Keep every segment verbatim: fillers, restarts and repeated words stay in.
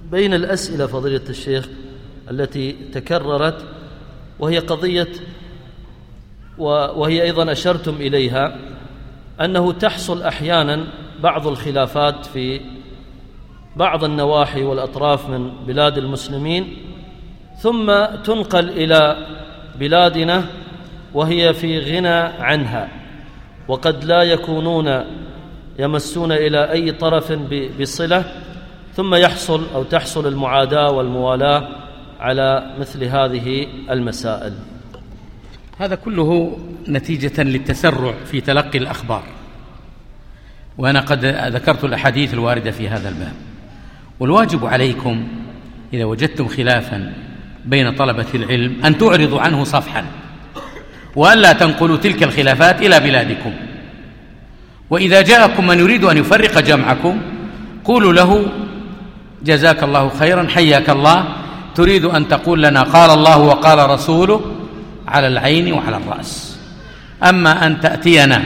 بين الأسئلة فضيلة الشيخ التي تكررت، وهي قضية وهي أيضا أشرتم إليها، أنه تحصل أحيانا بعض الخلافات في بعض النواحي والأطراف من بلاد المسلمين، ثم تنقل إلى بلادنا وهي في غنى عنها، وقد لا يكونون يمسون إلى أي طرف بصلة، ثم يحصل أو تحصل المعاداة والموالاة على مثل هذه المسائل. هذا كله نتيجة للتسرع في تلقي الأخبار، وأنا قد ذكرت الأحاديث الواردة في هذا الباب. والواجب عليكم إذا وجدتم خلافا بين طلبة العلم أن تعرضوا عنه صفحا، وألا تنقلوا تلك الخلافات إلى بلادكم. وإذا جاءكم من يريد أن يفرق جمعكم قولوا له: جزاك الله خيرا، حياك الله، تريد أن تقول لنا قال الله وقال رسوله، على العين وعلى الرأس. أما أن تأتينا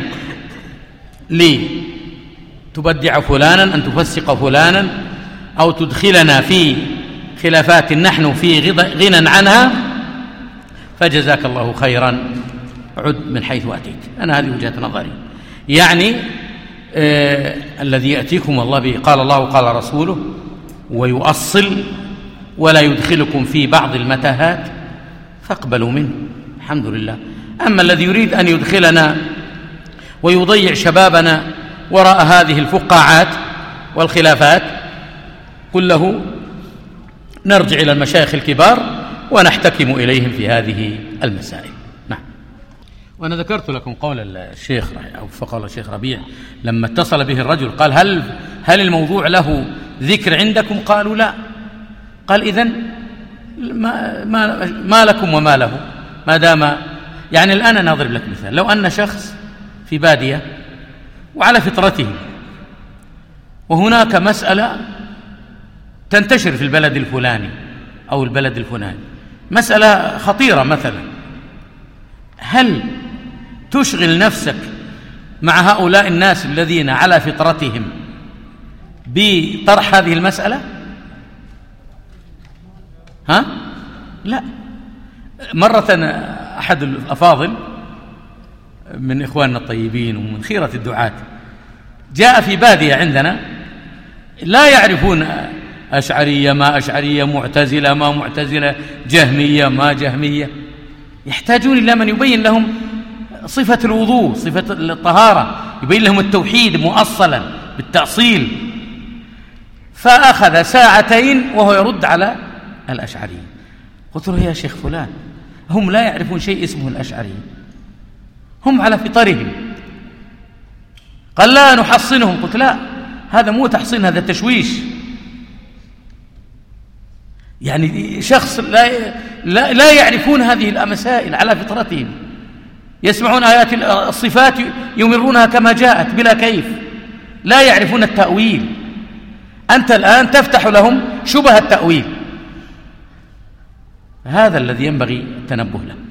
لتبدع فلانا، أن تفسق فلانا، أو تدخلنا في خلافات نحن في غنى عنها، فجزاك الله خيرا، عد من حيث أتيت. أنا هذه وجهة نظري. يعني آه الذي يأتيكم الله به قال الله وقال رسوله ويؤصل ولا يدخلكم في بعض المتاهات فاقبلوا منه، الحمد لله. أما الذي يريد أن يدخلنا ويضيع شبابنا وراء هذه الفقاعات والخلافات قل له نرجع إلى المشايخ الكبار ونحتكم إليهم في هذه المسائل. نعم. وأنا ذكرت لكم قول الشيخ أو فقال الشيخ ربيع لما اتصل به الرجل قال: هل هل الموضوع له ذكر عندكم؟ قالوا لا. قال: إذن ما, ما, ما لكم وما له، ما دام يعني الآن أنا أضرب لك مثال. لو أن شخص في بادية وعلى فطرته، وهناك مسألة تنتشر في البلد الفلاني أو البلد الفلاني، مسألة خطيرة مثلا، هل تشغل نفسك مع هؤلاء الناس الذين على فطرتهم بطرح هذه المسألة؟ ها؟ لا. مرة أحد الأفاضل من إخواننا الطيبين ومن خيرة الدعاة جاء في بادية عندنا لا يعرفون أشعرية ما أشعرية، معتزلة ما معتزلة، جهمية ما جهمية، يحتاجون إلى من يبين لهم صفة الوضوء، صفة الطهارة، يبين لهم التوحيد مؤصلا بالتأصيل. فأخذ ساعتين وهو يرد على الأشعرية. قلت له: يا شيخ فلان، هم لا يعرفون شيء اسمه الأشعرية، هم على فطرهم. قال: لا نحصنهم. قلت: لا، هذا مو تحصين، هذا تشويش. يعني شخص لا, لا, لا يعرفون هذه المسائل على فطرتهم، يسمعون آيات الصفات يمرونها كما جاءت بلا كيف، لا يعرفون التأويل. أنت الآن تفتح لهم شبه التأويل، هذا الذي ينبغي التنبه له.